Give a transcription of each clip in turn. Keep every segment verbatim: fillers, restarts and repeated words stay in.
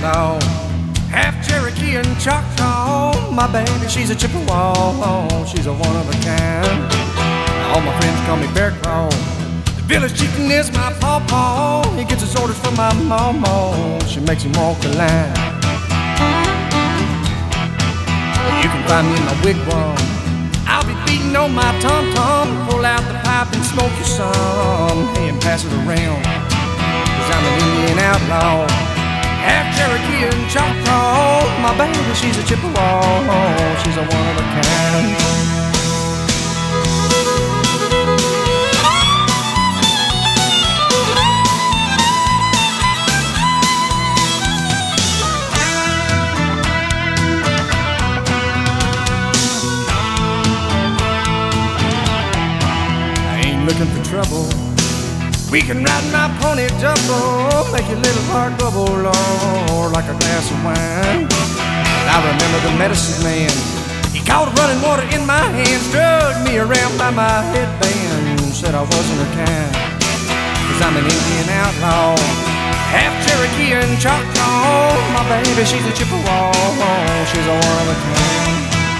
outlaw. Half Cherokee and Choctaw. My baby, she's a Chippewa. She's a one of a kind. All my friends call me Bear Claw. The village chieftain is my pawpaw. He gets his orders from my mama. She makes him walk the line. You can find me in my wigwam. I'll be beating on my tom-tom. Pull out the pipe and smoke you some. Hey, and pass it around, 'cause I'm an Indian outlaw. Half Cherokee and Choctaw. My baby, she's a Chippewa. She's a one of a kind. Looking for trouble, we can ride my pony double, make your little heart bubble, Lord, like a glass of wine. I remember the medicine man, he caught running water in my hands, drugged me around by my headband, said I wasn't her kind, 'cause I'm an Indian outlaw. Half Cherokee and Choctaw. My baby, she's a Chippewa. She's a one of a kind.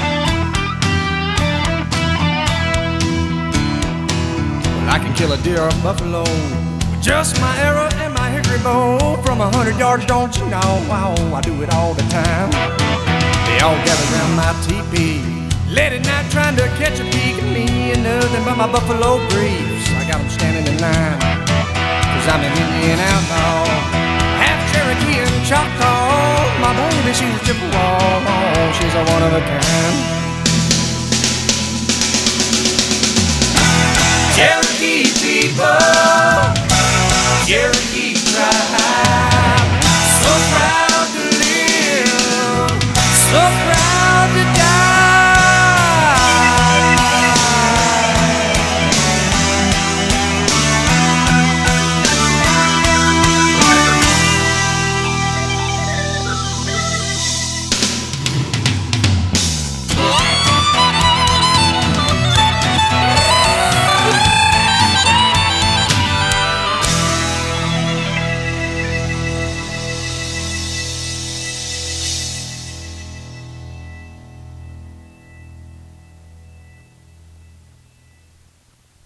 I can kill a deer or a buffalo with just my arrow and my hickory bow. From a hundred yards, don't you know? Wow, I do it all the time. They all gather around my teepee late at night trying to catch a peek at me and nothing but my buffalo briefs. I got them standing in line, 'cause I'm an Indian outlaw. Half Cherokee and Choctaw. My baby, she's a Chippewa. She's a one of a kind.